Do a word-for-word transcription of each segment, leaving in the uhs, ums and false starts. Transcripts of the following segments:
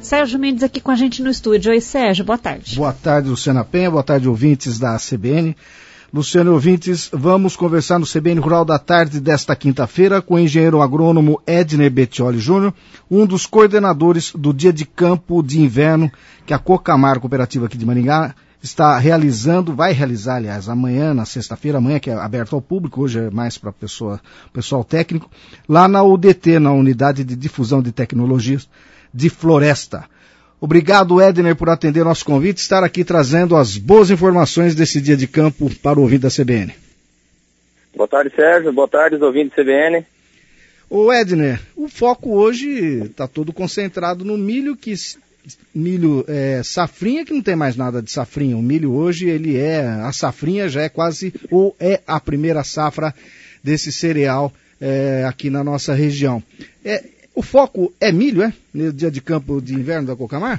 Sérgio Mendes aqui com a gente no estúdio. Oi, Sérgio, boa tarde. Boa tarde, Luciana Penha, boa tarde, ouvintes da C B N. Luciano e ouvintes, vamos conversar no C B N Rural da Tarde desta quinta-feira com o engenheiro agrônomo Edner Bettioli Júnior, um dos coordenadores do Dia de Campo de Inverno que a Cocamar, cooperativa aqui de Maringá, está realizando, vai realizar, aliás, amanhã, na sexta-feira, amanhã, que é aberto ao público, hoje é mais para pessoa, pessoal técnico, lá na U D T, na Unidade de Difusão de Tecnologias de Floresta. Obrigado, Edner, por atender nosso convite e estar aqui trazendo as boas informações desse dia de campo para o ouvinte da C B N. Boa tarde, Sérgio. Boa tarde, ouvintes da C B N. Ô, Edner, o foco hoje está todo concentrado no milho, que milho é, safrinha, que não tem mais nada de safrinha. O milho hoje, ele é, a safrinha já é quase, ou é a primeira safra desse cereal é, aqui na nossa região. É, o foco é milho, é? No dia de campo de inverno da Cocamar?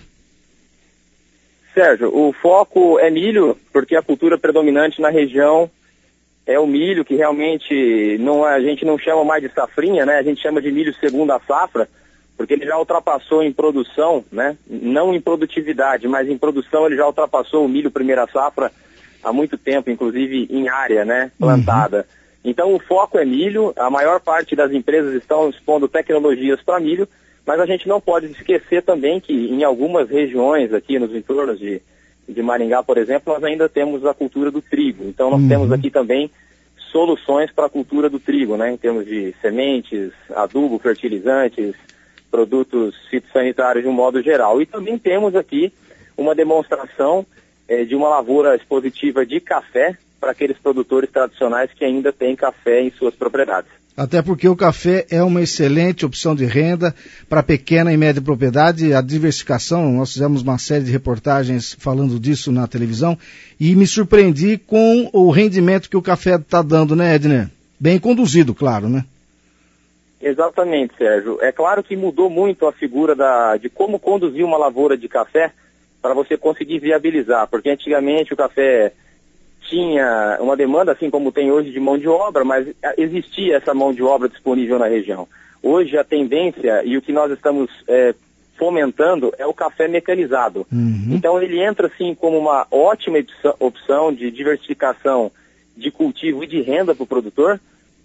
Sérgio, o foco é milho, porque a cultura predominante na região é o milho, que realmente não, a gente não chama mais de safrinha, né? A gente chama de milho segunda safra, porque ele já ultrapassou em produção, né? Não em produtividade, mas em produção ele já ultrapassou o milho primeira safra há muito tempo, inclusive em área, né, plantada. Uhum. Então o foco é milho, a maior parte das empresas estão expondo tecnologias para milho, mas a gente não pode esquecer também que em algumas regiões aqui nos entornos de, de Maringá, por exemplo, nós ainda temos a cultura do trigo. Então nós uhum. temos aqui também soluções para a cultura do trigo, né, em termos de sementes, adubo, fertilizantes, produtos fitossanitários de um modo geral. E também temos aqui uma demonstração eh, de uma lavoura expositiva de café para aqueles produtores tradicionais que ainda têm café em suas propriedades. Até porque o café é uma excelente opção de renda para pequena e média propriedade, a diversificação, nós fizemos uma série de reportagens falando disso na televisão e me surpreendi com o rendimento que o café está dando, né, Edner? Bem conduzido, claro, né? Exatamente, Sérgio. É claro que mudou muito a figura da, de como conduzir uma lavoura de café para você conseguir viabilizar, porque antigamente o café tinha uma demanda, assim como tem hoje, de mão de obra, mas existia essa mão de obra disponível na região. Hoje a tendência e o que nós estamos é, fomentando é o café mecanizado. Uhum. Então ele entra assim como uma ótima opção de diversificação de cultivo e de renda para o produtor,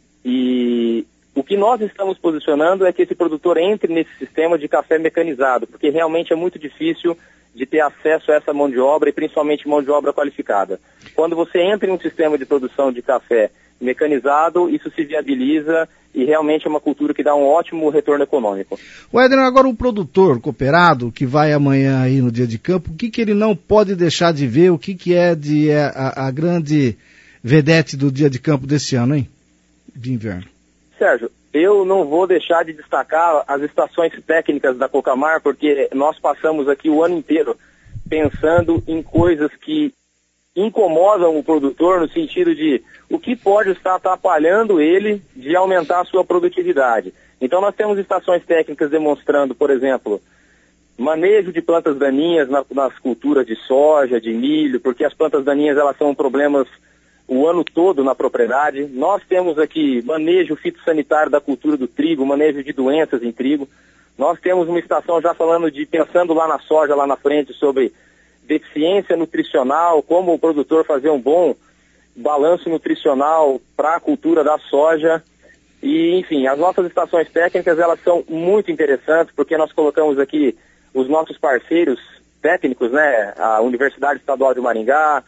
e o que nós estamos posicionando é que esse produtor entre nesse sistema de café mecanizado, porque realmente é muito difícil de ter acesso a essa mão de obra e principalmente mão de obra qualificada. Quando você entra em um sistema de produção de café mecanizado, isso se viabiliza e realmente é uma cultura que dá um ótimo retorno econômico. O Edner, agora o produtor cooperado que vai amanhã aí no dia de campo, o que, que ele não pode deixar de ver, o que, que é de, é, a, a grande vedete do dia de campo desse ano, hein? De inverno. Sérgio, eu não vou deixar de destacar as estações técnicas da Cocamar, porque nós passamos aqui o ano inteiro pensando em coisas que incomodam o produtor no sentido de o que pode estar atrapalhando ele de aumentar a sua produtividade. Então nós temos estações técnicas demonstrando, por exemplo, manejo de plantas daninhas na, nas culturas de soja, de milho, porque as plantas daninhas elas são problemas o ano todo na propriedade. Nós temos aqui manejo fitossanitário da cultura do trigo, manejo de doenças em trigo. Nós temos uma estação já falando de, pensando lá na soja, lá na frente, sobre deficiência nutricional, como o produtor fazer um bom balanço nutricional para a cultura da soja. E, enfim, as nossas estações técnicas, elas são muito interessantes, porque nós colocamos aqui os nossos parceiros técnicos, né, a Universidade Estadual de Maringá,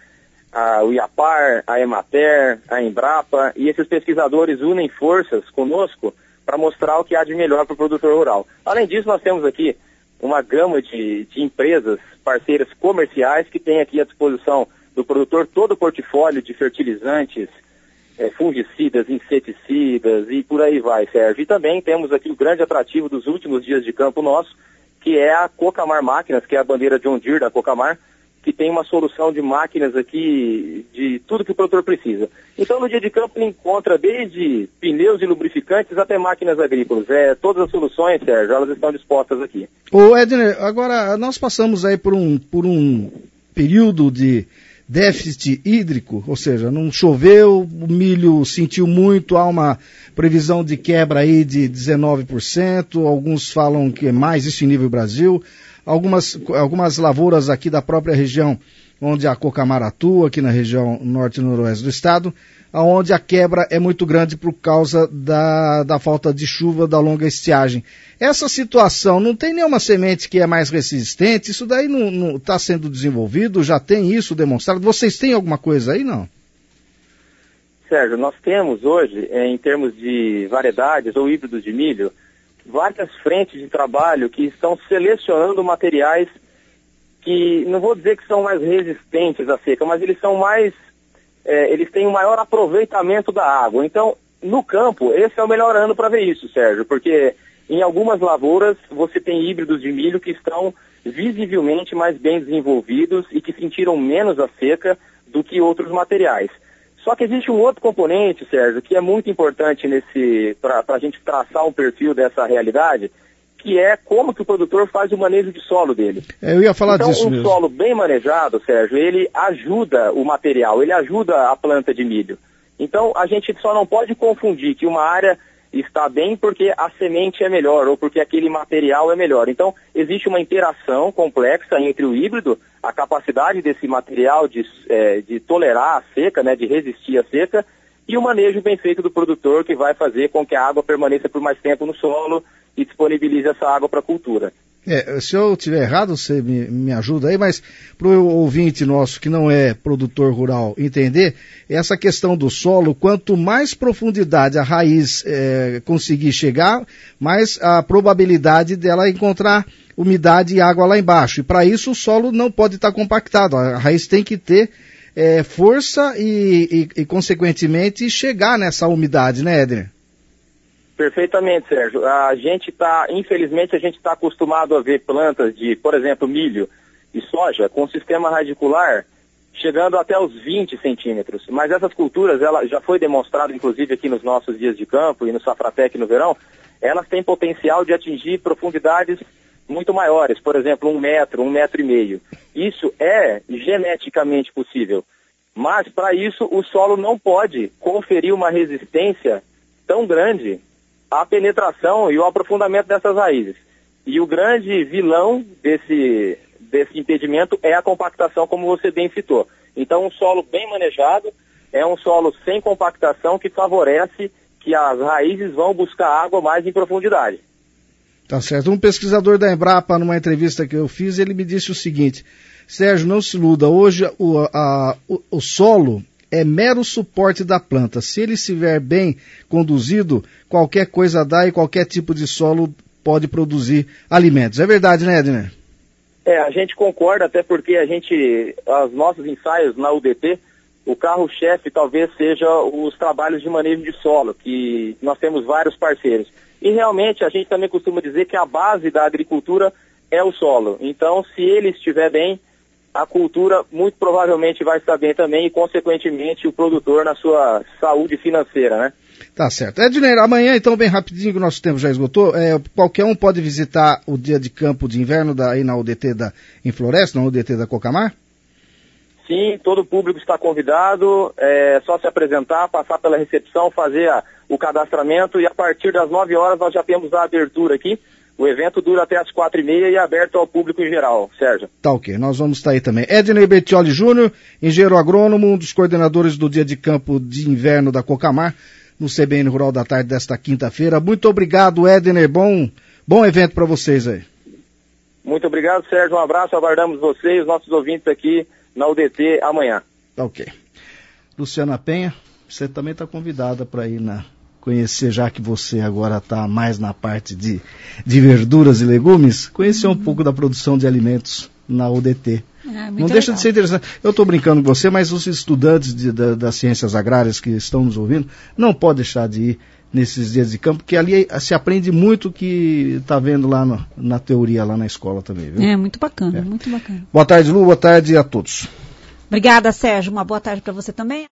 a U I A P A R, a Emater, a Embrapa, e esses pesquisadores unem forças conosco para mostrar o que há de melhor para o produtor rural. Além disso, nós temos aqui uma gama de, de empresas, parceiras comerciais, que têm aqui à disposição do produtor todo o portfólio de fertilizantes, é, fungicidas, inseticidas e por aí vai, Sérgio. E também temos aqui o grande atrativo dos últimos dias de campo nosso, que é a Cocamar Máquinas, que é a bandeira John Deere da Cocamar, que tem uma solução de máquinas aqui, de tudo que o produtor precisa. Então, no dia de campo, ele encontra desde pneus e lubrificantes até máquinas agrícolas. É, todas as soluções, Sérgio, elas estão dispostas aqui. Ô, Edner, agora, nós passamos aí por um, por um período de déficit hídrico, ou seja, não choveu, o milho sentiu muito, há uma previsão de quebra aí de dezenove por cento, alguns falam que é mais, isso em nível Brasil. algumas, algumas lavouras aqui da própria região onde a Cocamar atua, aqui na região norte e noroeste do estado, onde a quebra é muito grande por causa da, da falta de chuva, da longa estiagem. Essa situação, não tem nenhuma semente que é mais resistente? Isso daí não está sendo desenvolvido? Já tem isso demonstrado? Vocês têm alguma coisa aí, não? Sérgio, nós temos hoje, em termos de variedades ou híbridos de milho, várias frentes de trabalho que estão selecionando materiais que, não vou dizer que são mais resistentes à seca, mas eles são mais, é, eles têm um maior aproveitamento da água. Então, no campo, esse é o melhor ano para ver isso, Sérgio, porque em algumas lavouras você tem híbridos de milho que estão visivelmente mais bem desenvolvidos e que sentiram menos a seca do que outros materiais. Só que existe um outro componente, Sérgio, que é muito importante nesse para a gente traçar um perfil dessa realidade, que é como que o produtor faz o manejo de solo dele. Eu ia falar então, disso um mesmo. solo bem manejado, Sérgio, ele ajuda o material, ele ajuda a planta de milho. Então, a gente só não pode confundir que uma área está bem porque a semente é melhor ou porque aquele material é melhor. Então, existe uma interação complexa entre o híbrido, a capacidade desse material de, é, de tolerar a seca, né, de resistir à seca, e o manejo bem feito do produtor, que vai fazer com que a água permaneça por mais tempo no solo e disponibilize essa água para a cultura. É, se eu estiver errado, você me, me ajuda aí, mas para o ouvinte nosso que não é produtor rural entender, essa questão do solo, quanto mais profundidade a raiz é, conseguir chegar, mais a probabilidade dela encontrar umidade e água lá embaixo. E para isso o solo não pode estar compactado, a raiz tem que ter é, força e, e, e, consequentemente, chegar nessa umidade, né, Edner? Perfeitamente, Sérgio. A gente está, infelizmente, a gente está acostumado a ver plantas de, por exemplo, milho e soja com sistema radicular chegando até os vinte centímetros. Mas essas culturas, ela já foi demonstrado, inclusive, aqui nos nossos dias de campo e no Safratec no verão, elas têm potencial de atingir profundidades muito maiores, por exemplo, um metro, um metro e meio. Isso é geneticamente possível. Mas, para isso, o solo não pode conferir uma resistência tão grande à penetração e ao aprofundamento dessas raízes. E o grande vilão desse, desse impedimento é a compactação, como você bem citou. Então, um solo bem manejado é um solo sem compactação que favorece que as raízes vão buscar água mais em profundidade. Tá certo. Um pesquisador da Embrapa, numa entrevista que eu fiz, ele me disse o seguinte: Sérgio, não se iluda, hoje o, a, o, o solo é mero suporte da planta. Se ele estiver bem conduzido, qualquer coisa dá e qualquer tipo de solo pode produzir alimentos. É verdade, né, Edner? É, a gente concorda, até porque a gente, os nossos ensaios na U D T, o carro-chefe talvez seja os trabalhos de manejo de solo, que nós temos vários parceiros. E realmente a gente também costuma dizer que a base da agricultura é o solo. Então, se ele estiver bem, a cultura muito provavelmente vai estar bem também e, consequentemente, o produtor na sua saúde financeira, né? Tá certo. Edner, amanhã, então, bem rapidinho, que o nosso tempo já esgotou, é, qualquer um pode visitar o dia de campo de inverno da, aí na U D T da, em Floresta, na U D T da Cocamar? Sim, todo o público está convidado, é só se apresentar, passar pela recepção, fazer a, o cadastramento e a partir das nove horas nós já temos a abertura aqui. O evento dura até as quatro e meia e é aberto ao público em geral, Sérgio. Tá ok, nós vamos estar aí também. Edner Bettioli Júnior, engenheiro agrônomo, um dos coordenadores do dia de campo de inverno da Cocamar, no C B N Rural da Tarde desta quinta-feira. Muito obrigado, Edner, bom, bom evento para vocês aí. Muito obrigado, Sérgio, um abraço, aguardamos vocês, os nossos ouvintes aqui na U D T amanhã. Tá ok. Luciana Penha, você também está convidada para ir na... conhecer, já que você agora está mais na parte de, de verduras e legumes, conhecer um pouco da produção de alimentos na U D T. É, não deixa legal de ser interessante. Eu estou brincando com você, mas os estudantes de, da, das ciências agrárias que estão nos ouvindo, não pode deixar de ir nesses dias de campo, porque ali se aprende muito que está vendo lá no, na teoria, lá na escola também. Viu? É, muito bacana, é. muito bacana. Boa tarde, Lu, boa tarde a todos. Obrigada, Sérgio. Uma boa tarde para você também.